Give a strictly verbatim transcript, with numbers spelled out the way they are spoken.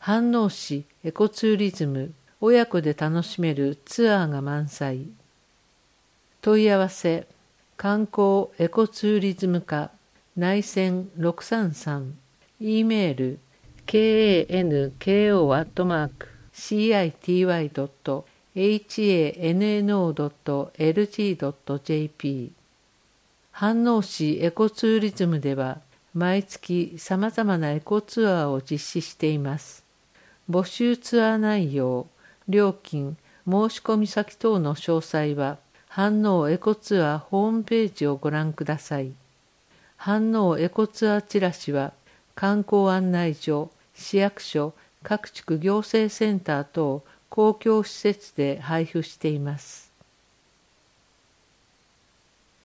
飯能市エコツーリズム、親子で楽しめるツアーが満載。問い合わせ、観光エコツーリズム課内線ろくさんさん、E メール ケーエーエヌケーオー アットマーク シーアイティーワイ ドット エイチエーエヌエヌオー ドット エルジー ドット ジェーピー。 飯能市エコツーリズムでは毎月さまざまなエコツアーを実施しています。募集ツアー内容、料金、申し込み先等の詳細は飯能エコツアーホームページをご覧ください。飯能エコツアーチラシは観光案内所、市役所、各地区行政センター等公共施設で配布しています。